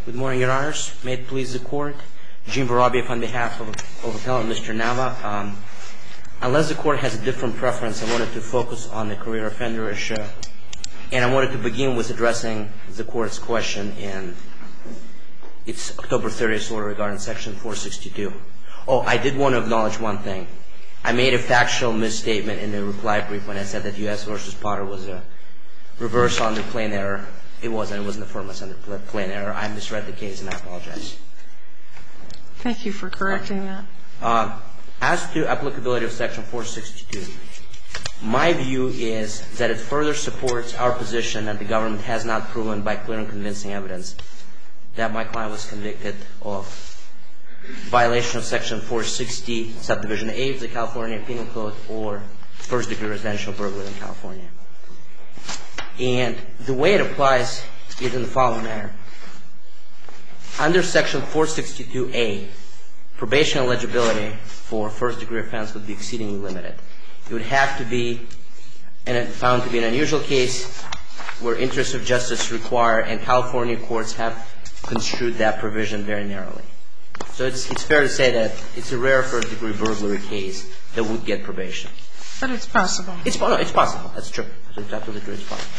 Good morning, Your Honors. May it please the Court. Jim Vorobiev on behalf of Appellant Mr. Nava. Unless the Court has a different preference, I wanted to focus on the career offender issue. And I wanted to begin with addressing the Court's question in its October 30th order regarding Section 462. Oh, I did want to acknowledge one thing. I made a factual misstatement in the reply brief when I said that U.S. v. Potter was a reverse under plain error. It wasn't. It wasn't affirmative under plain error. I misread the case, and I apologize. Thank you for correcting that. As to applicability of Section 462, my view is that it further supports our position that the government has not proven by clear and convincing evidence that my client was convicted of violation of Section 460, Subdivision A of the California Penal Code, or first-degree residential burglary in California. And the way it applies is in the following manner. Under Section 462A, probation eligibility for first-degree offense would be exceedingly limited. It would have to be found to be an unusual case where interests of justice require, and California courts have construed that provision very narrowly. So it's fair to say that it's a rare first-degree burglary case that would get probation. But it's possible. It's possible. That's true. It's absolutely true. It's possible.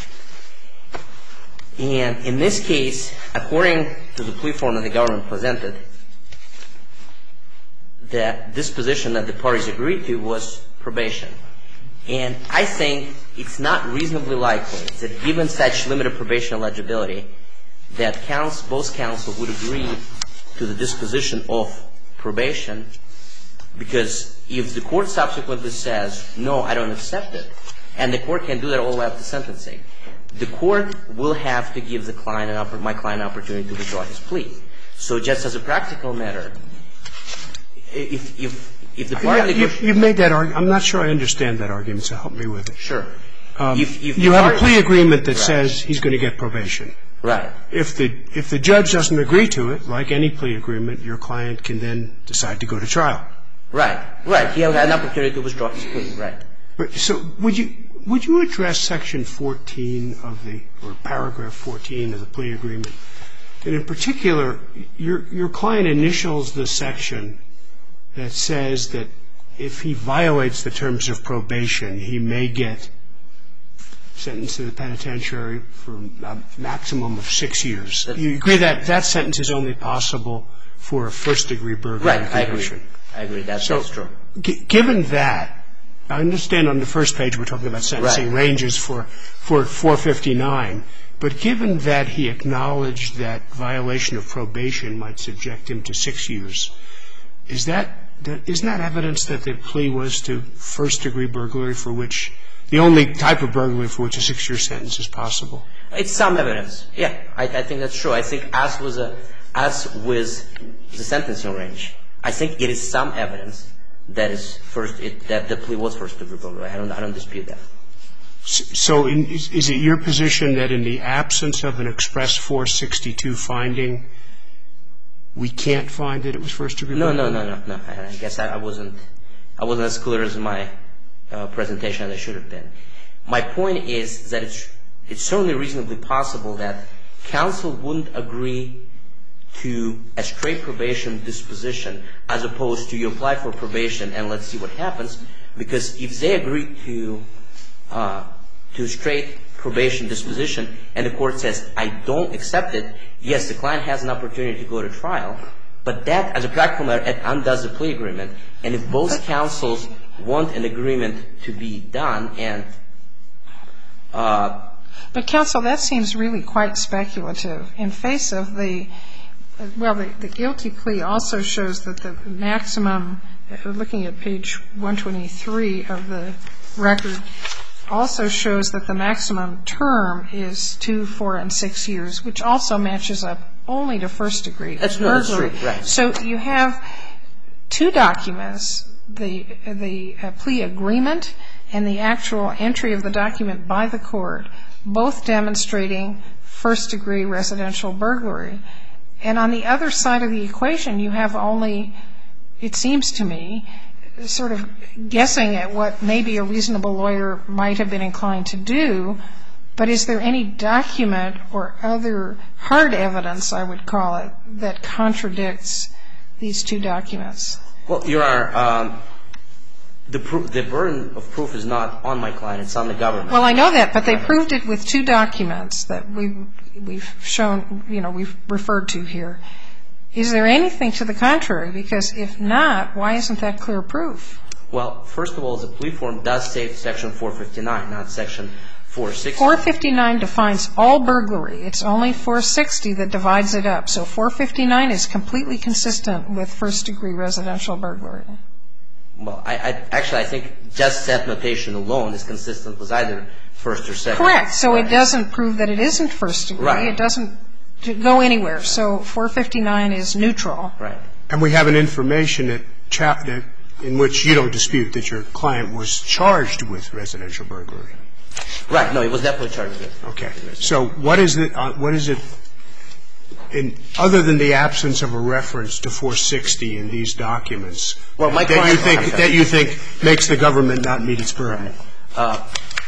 And in this case, according to the plea form that the government presented, that this position that the parties agreed to was probation. And I think it's not reasonably likely that given such limited probation eligibility, that both counsel would agree to the disposition of probation, because if the court subsequently says, no, I don't accept it, and the court can do that all the way up to sentencing, the court will have to give my client an opportunity to withdraw his plea. So just as a practical matter, if the party You've made that argument. I'm not sure I understand that argument, so help me with it. Sure. You have a plea agreement that says he's going to get probation. Right. If the judge doesn't agree to it, like any plea agreement, your client can then decide to go to trial. Right. Right. He'll have an opportunity to withdraw his plea. Right. So would you address Section 14 or Paragraph 14 of the plea agreement? And in particular, your client initials the section that says that if he violates the terms of probation, he may get sentenced to the penitentiary for a maximum of 6 years. You agree that that sentence is only possible for a first-degree burglary conviction? Right. I agree. That's true. Given that, I understand on the first page we're talking about sentencing ranges for 459, but given that he acknowledged that violation of probation might subject him to 6 years, isn't that evidence that the plea was to first-degree burglary, for which the only type of burglary for which a 6-year sentence is possible? It's some evidence. Yeah, I think that's true. I think as with the sentencing range, I think it is some evidence that that the plea was first-degree burglary. I don't dispute that. So is it your position that in the absence of an express 462 finding, we can't find that it was first-degree burglary? No. I guess I wasn't as clear as in my presentation as I should have been. My point is that it's certainly reasonably possible that counsel wouldn't agree to a straight probation disposition as opposed to you apply for probation and let's see what happens, because if they agree to straight probation disposition and the court says, I don't accept it, yes, the client has an opportunity to go to trial, but that, as a practical matter, it undoes the plea agreement. And if both counsels want an agreement to be done and But, counsel, that seems really quite speculative. In face of the guilty plea also shows that the maximum, looking at page 123 of the record, also shows that the maximum term is 2, 4, and 6 years, which also matches up only to first-degree burglary. That's true. Right. So you have two documents, the plea agreement and the actual entry of the document by the court, both demonstrating first-degree residential burglary. And on the other side of the equation, you have only, it seems to me, sort of guessing at what maybe a reasonable lawyer might have been inclined to do, But is there any document or other hard evidence, I would call it, that contradicts these two documents? Well, Your Honor, the burden of proof is not on my client. It's on the government. Well, I know that, but they proved it with two documents that we've shown, we've referred to here. Is there anything to the contrary? Because if not, why isn't that clear proof? Well, first of all, the plea form does say Section 459, not Section 460. 459 defines all burglary. It's only 460 that divides it up. So 459 is completely consistent with first-degree residential burglary. Well, I think just that notation alone is consistent with either first or second. Correct. So it doesn't prove that it isn't first degree. Right. It doesn't go anywhere. So 459 is neutral. Right. And we have an information in which you don't dispute that your client was charged with residential burglary. Right. No, he was definitely charged with it. Okay. So what is it other than the absence of a reference to 460 in these documents that you think makes the government not meet its burden? Right.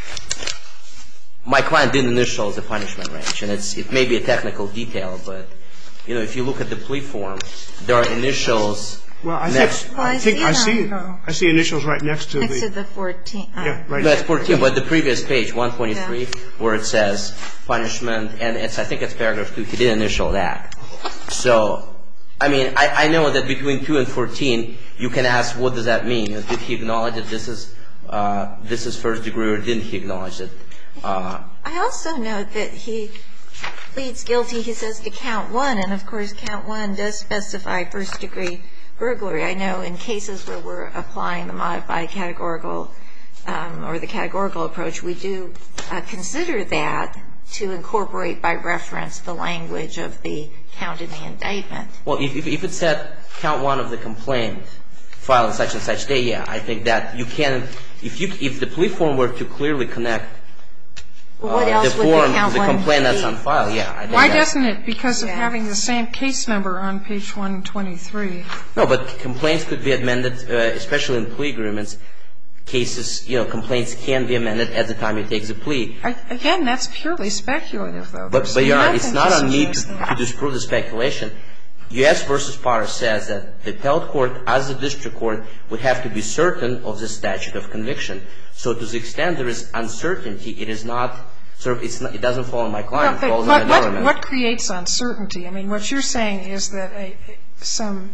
My client didn't initial the punishment range, and it may be a technical detail, but if you look at the plea form, there are initials. Well, I see initials right next to the 14. Yeah, right. That's 14, but the previous page, 123, where it says punishment, and I think it's paragraph 2. He didn't initial that. So, I know that between 2 and 14, you can ask, what does that mean? Did he acknowledge that this is first degree, or didn't he acknowledge it? I also note that he pleads guilty, he says, to count 1, and of course count 1 does specify first degree burglary. I know in cases where we're applying the modified categorical or the categorical approach, we do consider that to incorporate by reference the language of the count in the indictment. Well, if it said count 1 of the complaint filed on such and such day, yeah, I think that you can, if the plea form were to clearly connect the form to the complaint that's on file, yeah. I think Why doesn't it? Because of having the same case number on page 123. No, but complaints could be amended, especially in plea agreements. Cases, complaints can be amended at the time he takes a plea. Again, that's purely speculative, though. But Your Honor, it's not on me to disprove the speculation. U.S. v. Potter says that the appellate court, as the district court, would have to be certain of the statute of conviction. So to the extent there is uncertainty, it is not it doesn't fall on my client. It falls on the government. What creates uncertainty? What you're saying is that some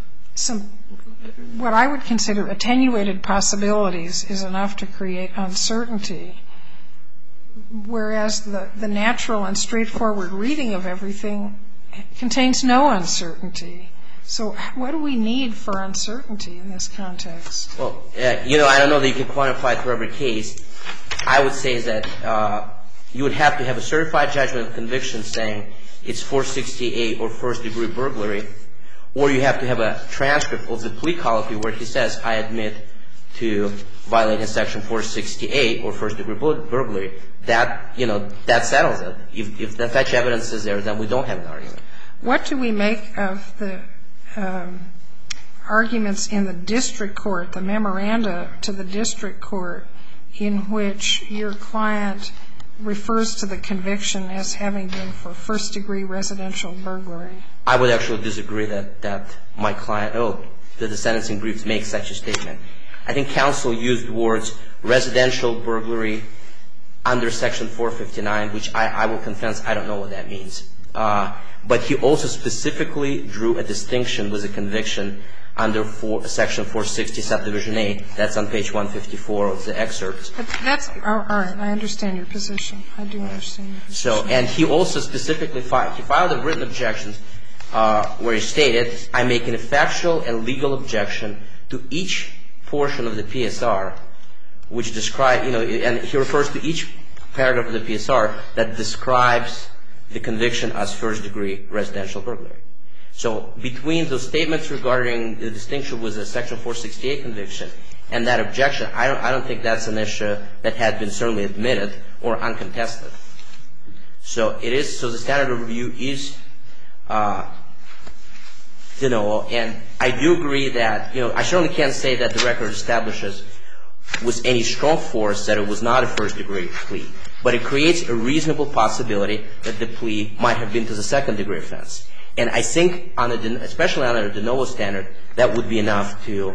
what I would consider attenuated possibilities is enough to create uncertainty, whereas the natural and straightforward reading of everything contains no uncertainty. So what do we need for uncertainty in this context? Well, I don't know that you can quantify it for every case. I would say that you would have to have a certified judgment of conviction saying it's 468 or first-degree burglary, or you have to have a transcript of the plea colloquy where he says, I admit to violating Section 468 or first-degree burglary. That settles it. If such evidence is there, then we don't have an argument. What do we make of the arguments in the district court, the memoranda to the district court, in which your client refers to the conviction as having been for first-degree residential burglary? I would actually disagree that my client, that the sentencing briefs make such a statement. I think counsel used words residential burglary under Section 459, which I will confess I don't know what that means. But he also specifically drew a distinction with a conviction under Section 460, Subdivision A. That's on page 154 of the excerpts. But that's all right. I understand your position. I do understand your position. So, and he also specifically filed a written objection where he stated, I'm making a factual and legal objection to each portion of the PSR, which describe, and he refers to each paragraph of the PSR that describes the conviction as first-degree residential burglary. So between those statements regarding the distinction with the Section 468 conviction and that objection, I don't think that's an issue that had been certainly admitted or uncontested. So it is, so the standard of review is, and I do agree that, I certainly can't say that the record establishes with any strong force that it was not a first-degree plea. but it creates a reasonable possibility that the plea might have been to the second-degree offense. And I think, especially under the de novo standard, that would be enough to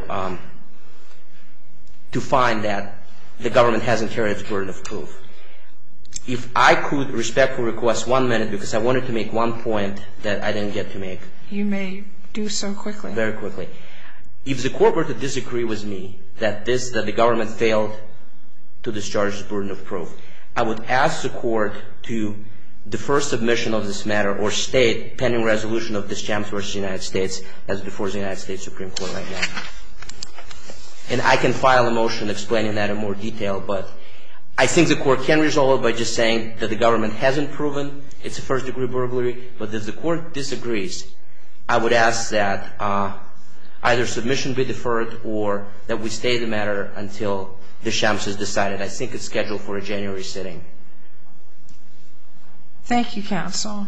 find that the government hasn't carried its burden of proof. If I could respectfully request 1 minute, because I wanted to make one point that I didn't get to make. You may do so quickly. Very quickly. If the court were to disagree with me that the government failed to discharge its burden of proof, I would ask the court to defer submission of this matter or state pending resolution of Deschamps versus the United States as before the United States Supreme Court right now. And I can file a motion explaining that in more detail, but I think the court can resolve it by just saying that the government hasn't proven it's a first-degree burglary, but if the court disagrees, I would ask that either submission be deferred or that we stay the matter until Deschamps is decided. I think it's scheduled for a January sitting. Thank you, counsel.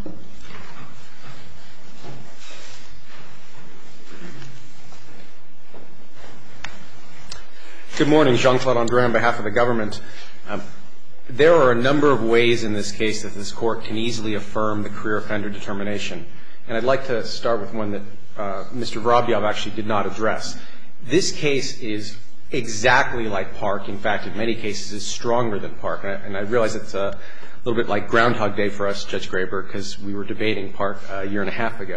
Good morning. Jean-Claude Andre on behalf of the government. There are a number of ways in this case that this court can easily affirm the career offender determination. And I'd like to start with one that Mr. Vorobyev actually did not address. This case is exactly like Park. In fact, in many cases, it's stronger than Park. And I realize it's a little bit like Groundhog Day for us, Judge Graber, because we were debating Park a year and a half ago.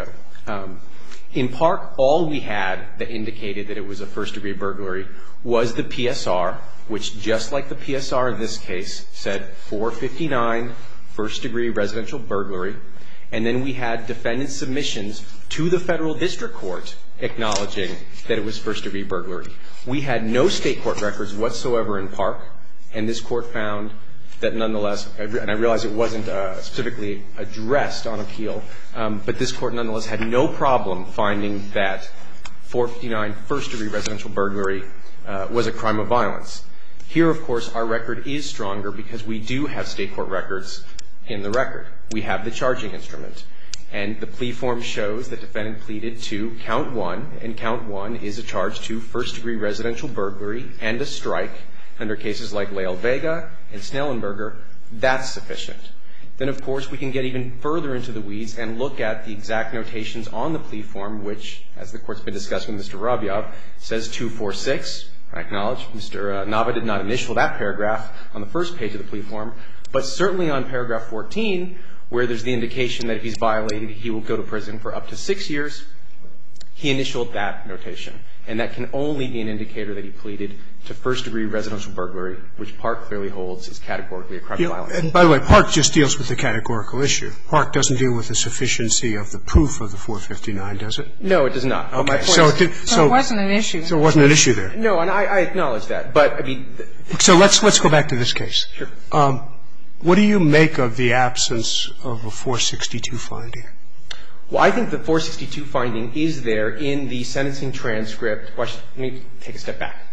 In Park, all we had that indicated that it was a first-degree burglary was the PSR, which, just like the PSR in this case, said 459, first-degree residential burglary. And then we had defendant submissions to the federal district court acknowledging that it was first-degree burglary. We had no state court records whatsoever in Park, and this court found that nonetheless, and I realize it wasn't specifically addressed on appeal, but this court nonetheless had no problem finding that 459 first-degree residential burglary was a crime of violence. Here, of course, our record is stronger because we do have state court records in the record. We have the charging instrument. And the plea form shows the defendant pleaded to count 1, and count 1 is a charge to first-degree residential burglary and a strike under cases like Lael Vega and Snellenberger. That's sufficient. Then, of course, we can get even further into the weeds and look at the exact notations on the plea form, which, as the Court's been discussing with Mr. Vorobyev, says 246. I acknowledge Mr. Nava did not initial that paragraph on the first page of the plea form, but certainly on paragraph 14, where there's the indication that if he's violated, he will go to prison for up to 6 years, he initialed that notation. And that can only be an indicator that he pleaded to first-degree residential burglary, which Park clearly holds is categorically a crime of violence. And by the way, Park just deals with the categorical issue. Park doesn't deal with the sufficiency of the proof of the 459, does it? No, it does not. Okay. My point so it wasn't an issue. So it wasn't an issue there. No, and I acknowledge that. But, I mean So let's go back to this case. Sure. What do you make of the absence of a 462 finding? Well, I think the 462 finding is there in the sentencing transcript. Let me take a step back.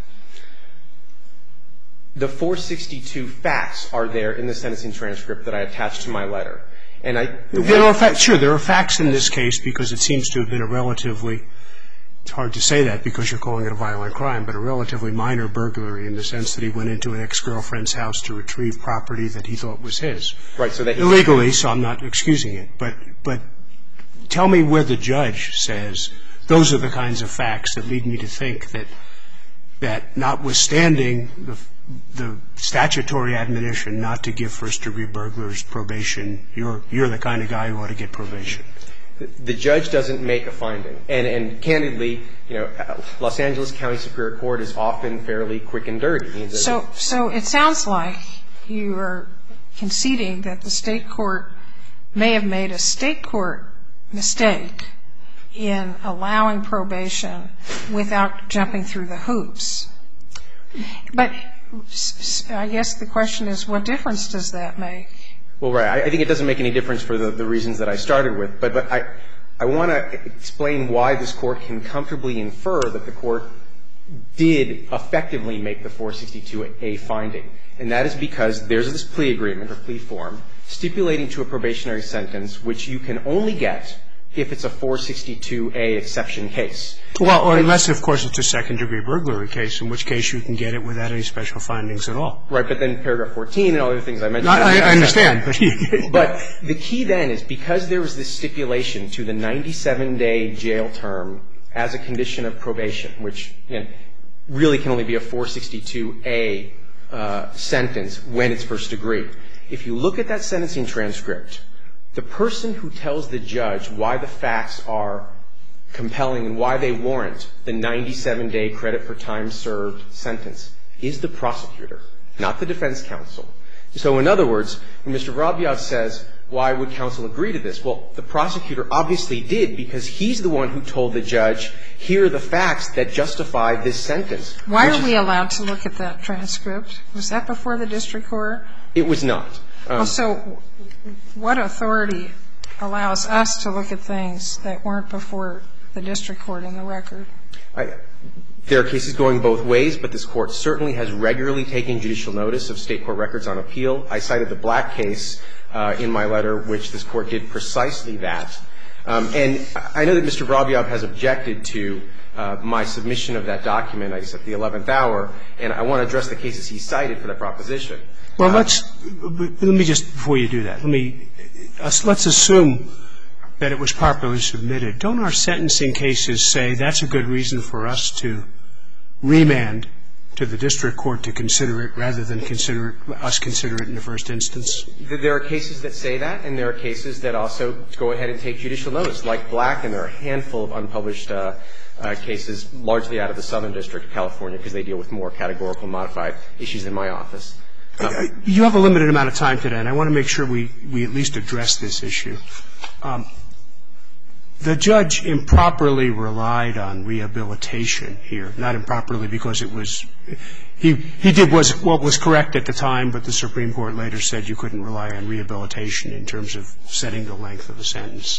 The 462 facts are there in the sentencing transcript that I attached to my letter. And there are facts in this case because it seems to have been a relatively, it's hard to say that because you're calling it a violent crime, but a relatively minor burglary in the sense that he went into an ex-girlfriend's house to retrieve property that he thought was his. Right. So that illegally, so I'm not excusing it. But tell me where the judge says those are the kinds of facts that lead me to think that notwithstanding the statutory admonition not to give first-degree burglars probation, you're the kind of guy who ought to get probation. The judge doesn't make a finding. And candidly, you know, Los Angeles County Superior Court is often fairly quick and dirty. So it sounds like you are conceding that the state court may have made a state court mistake in allowing probation without jumping through the hoops. But I guess the question is, what difference does that make? Well, right. I think it doesn't make any difference for the reasons that I started with. But I want to explain why this Court can comfortably infer that the Court did effectively make the 462A finding. And that is because there's this plea agreement or plea form stipulating to a probationary sentence which you can only get if it's a 462A exception case. Well, or unless, of course, it's a second-degree burglary case, in which case you can get it without any special findings at all. Right, but then paragraph 14 and all the things I mentioned. I understand. But the key then is because there was this stipulation to the 97-day jail term as a condition of probation, which really can only be a 462A sentence when it's first degree. If you look at that sentencing transcript, the person who tells the judge why the facts are compelling and why they warrant the 97-day credit for time served sentence is the prosecutor, not the defense counsel. So in other words, when Mr. Vorobyev says, why would counsel agree to this? Well, the prosecutor obviously did because he's the one who told the judge, here are the facts that justify this sentence. Why are we allowed to look at that transcript? Was that before the district court? It was not. So what authority allows us to look at things that weren't before the district court in the record? There are cases going both ways, but this Court certainly has regularly taken judicial notice of State court records on appeal. I cited the Black case in my letter, which this Court did precisely that. And I know that Mr. Vorobyev has objected to my submission of that document, I guess, at the 11th hour, and I want to address the cases he cited for that proposition. Well, let me just, before you do that, let's assume that it was properly submitted. Don't our sentencing cases say that's a good reason for us to remand to the district court to consider it rather than consider it in the first instance? There are cases that say that, and there are cases that also go ahead and take judicial notice, like Black, and there are a handful of unpublished cases, largely out of the Southern District of California, because they deal with more categorical modified issues in my office. You have a limited amount of time today, and I want to make sure we at least address this issue. The judge improperly relied on rehabilitation here, not improperly because it was he did what was correct at the time, but the Supreme Court later said you couldn't rely on rehabilitation in terms of setting the length of the sentence.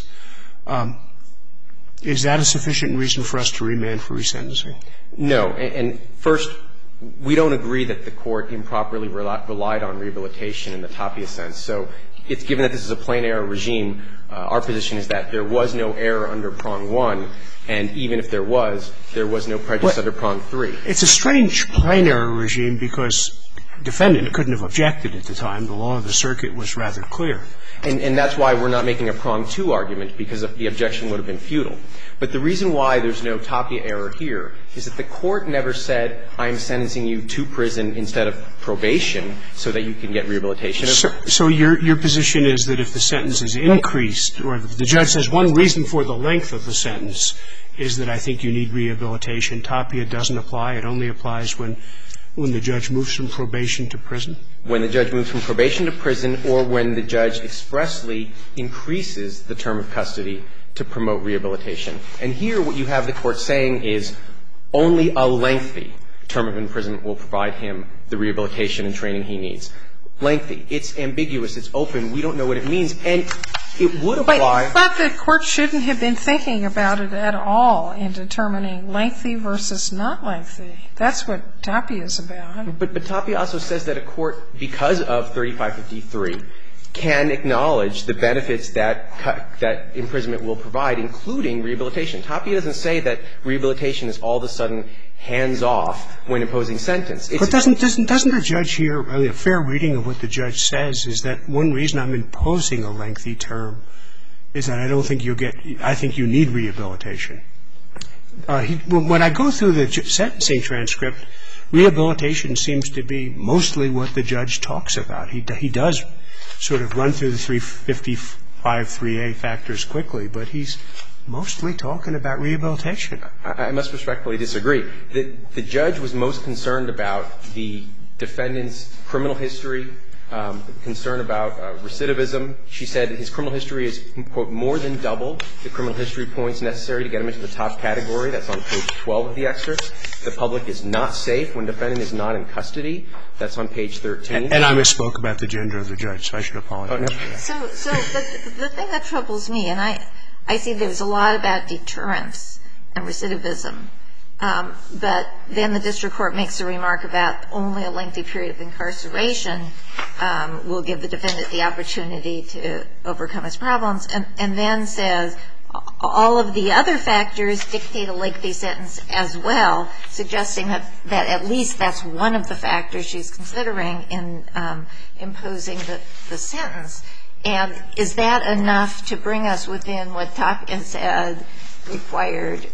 Is that a sufficient reason for us to remand for resentencing? No. And first, we don't agree that the Court improperly relied on rehabilitation in the Tapia sense. So it's given that this is a plain error regime, our position is that there was no error under prong 1, and even if there was no prejudice under prong 3. It's a strange plain error regime because defendant couldn't have objected at the time. The law of the circuit was rather clear. And that's why we're not making a prong 2 argument, because the objection would have been futile. But the reason why there's no Tapia error here is that the Court never said, I'm sentencing you to prison instead of probation so that you can get rehabilitation. So your position is that if the sentence is increased, or if the judge says one reason for the length of the sentence is that I think you need rehabilitation, Tapia doesn't apply? It only applies when the judge moves from probation to prison? When the judge moves from probation to prison, or when the judge expressly increases the term of custody to promote rehabilitation. And here what you have the Court saying is only a lengthy term of imprisonment will provide him the rehabilitation and training he needs. Lengthy. It's ambiguous. It's open. We don't know what it means. And it would apply. But the Court shouldn't have been thinking about it at all in determining lengthy versus not lengthy. That's what Tapia is about. But Tapia also says that a court, because of 3553, can acknowledge the benefits that imprisonment will provide, including rehabilitation. Tapia doesn't say that rehabilitation is all of a sudden hands-off when imposing sentence. But doesn't the judge here, a fair reading of what the judge says is that one reason I'm imposing a lengthy term is that I don't think you'll get – I think you need rehabilitation. When I go through the sentencing transcript, rehabilitation seems to be mostly what the judge talks about. He does sort of run through the 355-3A factors quickly, but he's mostly talking about rehabilitation. I must respectfully disagree. The judge was most concerned about the defendant's criminal history, concern about recidivism. She said his criminal history is, quote, more than double the criminal history points necessary to get him into the top category. That's on page 12 of the excerpt. The public is not safe when defendant is not in custody. That's on page 13. And I misspoke about the gender of the judge, so I should apologize for that. So the thing that troubles me, and I see there's a lot about deterrence and recidivism, but then the district court makes a remark about only a lengthy period of incarceration will give the defendant the opportunity to overcome his problems, and then says all of the other factors dictate a lengthy sentence as well, suggesting that at least that's one of the factors she's considering in imposing the sentence. And is that enough to bring us within what Tapia said required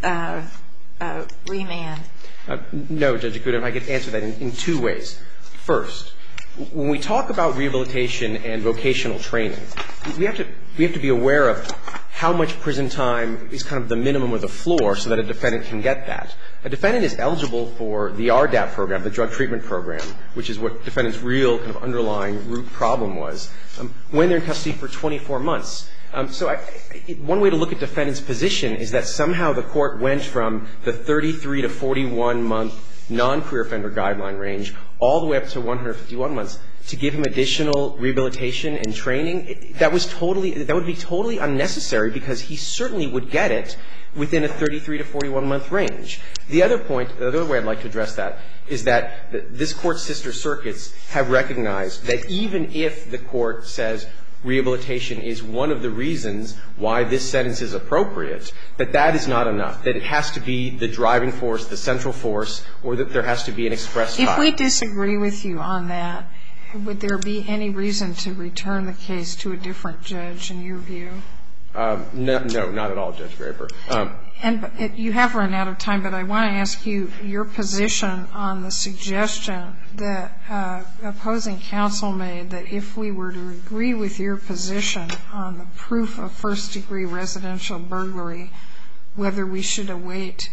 remand? No, Judge Ikuda, if I could answer that in two ways. First, when we talk about rehabilitation and vocational training, we have to be aware of how much prison time is kind of the minimum or the floor so that a defendant can get that. A defendant is eligible for the RDAP program, the drug treatment program, which is what defendant's real kind of underlying root problem was, when they're in custody for 24 months. So one way to look at defendant's position is that somehow the court went from the 33 to 41-month non-career offender guideline range all the way up to 151 months to give him additional rehabilitation and training. That would be totally unnecessary because he certainly would get it within a 33 to 41-month range. The other way I'd like to address that is that this Court's sister circuits have recognized that even if the Court says rehabilitation is one of the reasons why this sentence is appropriate, that is not enough, that it has to be the driving force, the central force, or that there has to be an express tie. If we disagree with you on that, would there be any reason to return the case to a different judge in your view? No, not at all, Judge Graber. And you have run out of time, but I want to ask you your position on the suggestion that opposing counsel made that if we were to agree with your position on the proof of first-degree residential burglary, whether we should await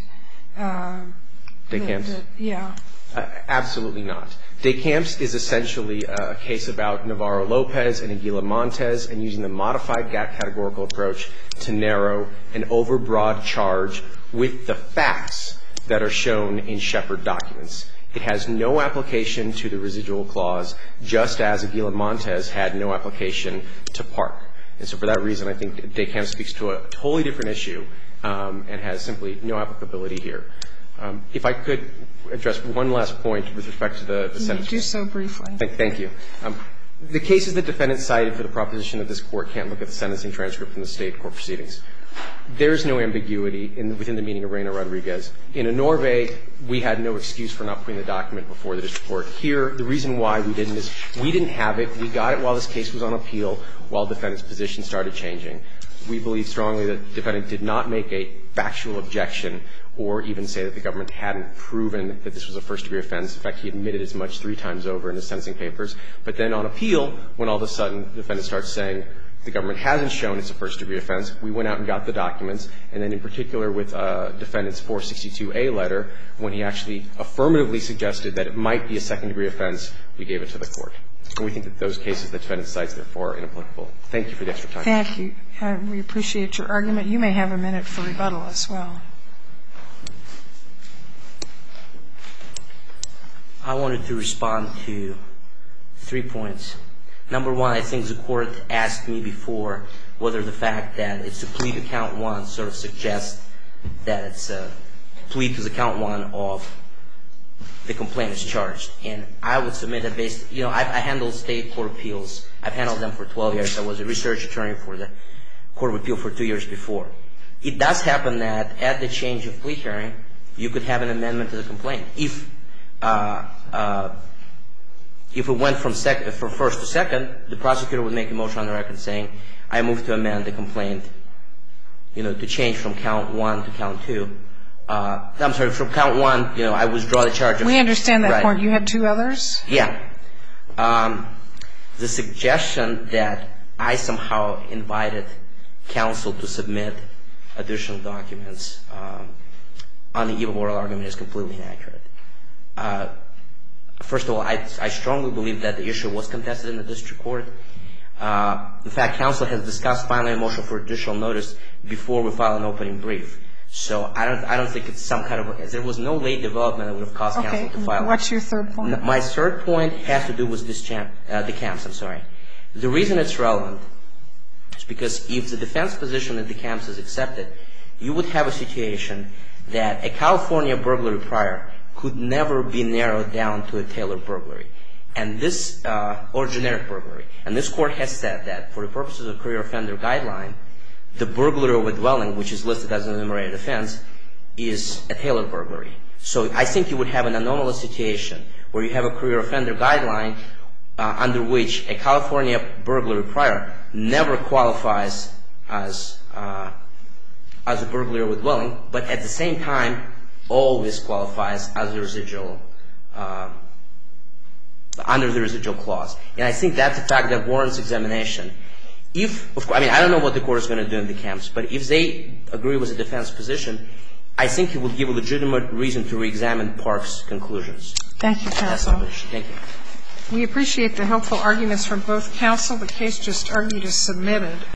Decamps? Yeah. Absolutely not. Decamps is essentially a case about Navarro-Lopez and Aguila-Montes and using the modified categorical approach to narrow an overbroad charge with the facts that are shown in Shepard documents. It has no application to the residual clause, just as Aguila-Montes had no application to Park. And so for that reason, I think Decamps speaks to a totally different issue and has simply no applicability here. If I could address one last point with respect to the sentence. Do so briefly. Thank you. The cases that defendants cited for the proposition that this Court can't look at the sentencing transcript from the State court proceedings, there is no ambiguity within the meaning of Reyna-Rodriguez. In Anorve, we had no excuse for not putting the document before the district court. Here, the reason why we didn't is we didn't have it. We got it while this case was on appeal, while the defendant's position started changing. We believe strongly that the defendant did not make a factual objection or even say that the government hadn't proven that this was a first-degree offense. In fact, he admitted as much 3 times over in his sentencing papers. But then on appeal, when all of a sudden the defendant starts saying the government hasn't shown it's a first-degree offense, we went out and got the documents. And then in particular with defendant's 462A letter, when he actually affirmatively suggested that it might be a second-degree offense, we gave it to the Court. And we think that those cases the defendant cites, therefore, are inapplicable. Thank you for the extra time. Thank you. We appreciate your argument. You may have a minute for rebuttal as well. I wanted to respond to 3 points. Number one, I think the Court asked me before whether the fact that it's a plea to count one sort of suggests that it's a plea to the count one of the complaint is charged. And I would submit that I handled state court appeals. I've handled them for 12 years. I was a research attorney for the Court of Appeal for 2 years before. It does happen that at the change of plea hearing, you could have an amendment to the complaint. If it went from first to second, the prosecutor would make a motion on the record saying, I move to amend the complaint, to change from count one to count two. I'm sorry, from count one, I withdraw the charge. We understand that point. You had 2 others? Yeah. The suggestion that I somehow invited counsel to submit additional documents on the eve of oral argument is completely inaccurate. First of all, I strongly believe that the issue was contested in the district court. In fact, counsel has discussed filing a motion for additional notice before we file an opening brief. So I don't think it's some kind of there was no late development that would have caused counsel to file. Okay. What's your third point? My third point has to do with Decamps. I'm sorry. The reason it's relevant is because if the defense position in Decamps is accepted, you would have a situation that a California burglary prior could never be narrowed down to a tailored burglary. And this, or generic burglary. And this Court has said that for the purposes of career offender guideline, the burglary of a dwelling, which is listed as an enumerated offense, is a tailored burglary. So I think you would have an anomalous situation where you have a career offender guideline under which a California burglary prior never qualifies as a burglary of a dwelling, but at the same time always qualifies as a residual under the residual clause. And I think that's a fact that warrants examination. I don't know what the court is going to do in the camps, but if they agree with the defense position, I think it would give a legitimate reason to reexamine Park's conclusions. Thank you, counsel. Thank you. We appreciate the helpful arguments from both counsel. The case just argued is submitted.